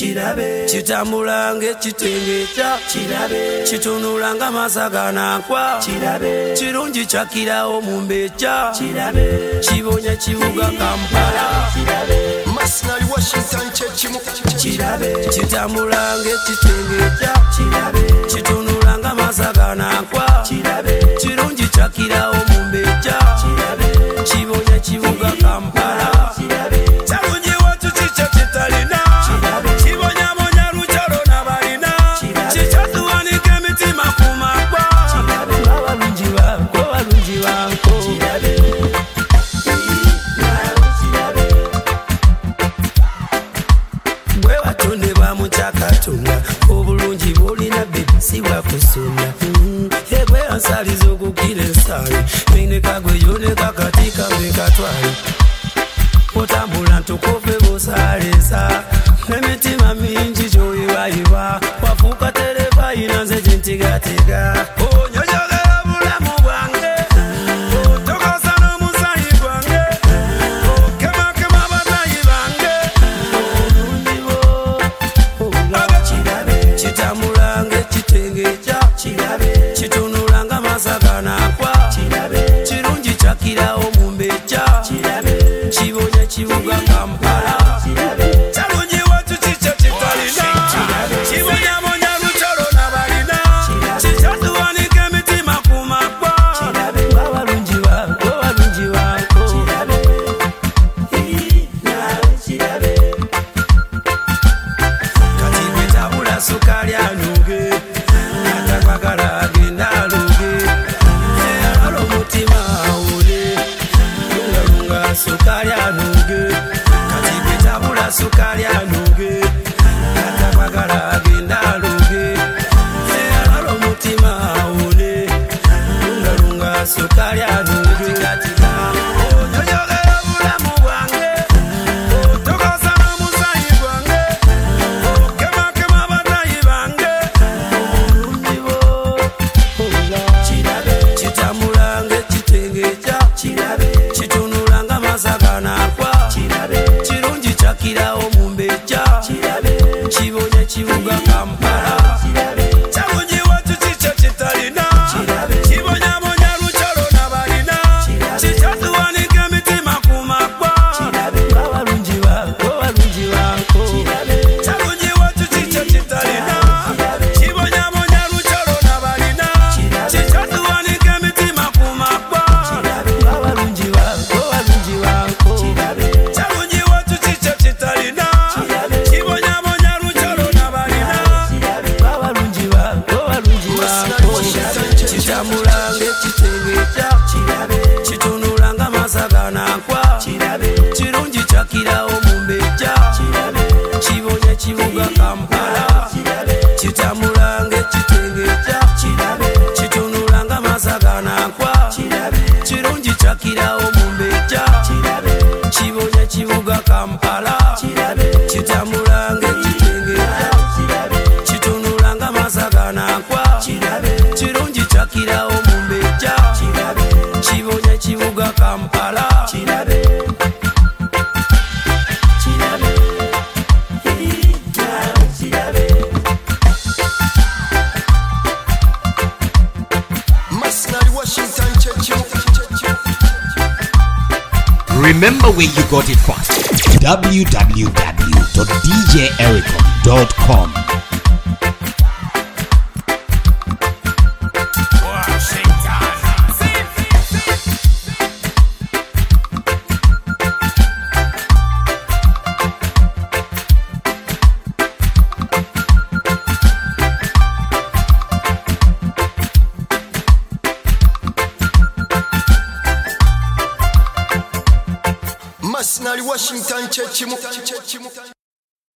Chirabe chitambulange chitengecha chirabe chitunulanga masagana kwa chirabe chirungi chakirawo mumbecha chirabe chibonya chibuga Kampala chirabe Masnali Washington chechimu chirabe chitambulange chitengecha chirabe chitunulanga masagana kwa chirabe chirungi chakirawo mumbecha chirabe chibonya chibuga Kampala chirabe chalungi watu chicha chitalina obulungi bolina bebisiwa kusuna egwe ansaliza okukira ensali minekagwe yoneka katika mekatwali otambula ntukove bosalesa n'emitima mingi gyoyibayiba wafuuka tereva yinanze gyentigatega onyonyogera bulamu bwange otokosa n'omusayi gwange okemakema batayi bange chitambulange chitengecha chirabe chitunulanga masagana kwa chirabe chirungi chakirawo mumbecha chirabe chibonya chibuga Kampala chirabe chalungi watu chicha chitalina chibonya bonya lucholo nabalina chichatuwanike emitima kumakwa chirabe balungi wako chirabe chirabe kati gwetabula sukali anuge atakwagala agenda aluge eyalala omutima awule lungalunga sukali anuge kati gwetabula sukali anuge atakwagala agenda aluge eyalala omutima awule lungalunga sukali anuge onyonyogera bulamu bwange otokosa n'omusayi gwange okemakema batayi bange chirabe chitambulange chitengecha chirabe chitunulanga masagana kwa chirabe chirungi chakirawo mumbecha chirabe chibonya chibuga Kampala chirabe chalungi watu chicha chitalina chirabe chibonya bonya lucholo nabalina chichatuwanike emitima kumakwa chirabe balungi wako chirabe chalungi watu chicha chitalina chibonya bonya lucholo nabalina chichatuwanike emitima kumakwa chirabe balungi wako chirabe chalungi watu chicha chitalina chibonya bonya lucholo nabalina balungi wako chitambulange chitengecha chirabe chitunulanga masagana kwa chirabe chirungi chakirawo mumbecha chirabe chibonya chibuga Kampala chirabe chitambulange chitengecha chirabe chitunulanga masagana kwa chirabe chirungi chakirawo mumbecha chirabe chibonya chibuga Kampala chirabe chitambulange chitengecha chirabe chitunulanga masagana kwa chirabe chirungi chakirawo mumbecha chirabe chibonya chibuga Kampala chirabe chirabe chirabe Masnali Washington chechimu Remember where you got it first. www.djericom.com. Masnali Washington chechimu